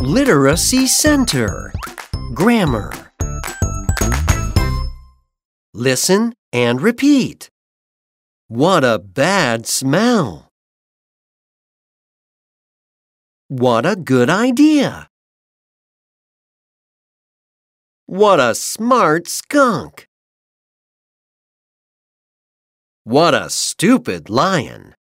Literacy Center. Grammar. Listen and repeat. What a bad smell. What a good idea. What a smart skunk. What a stupid lion.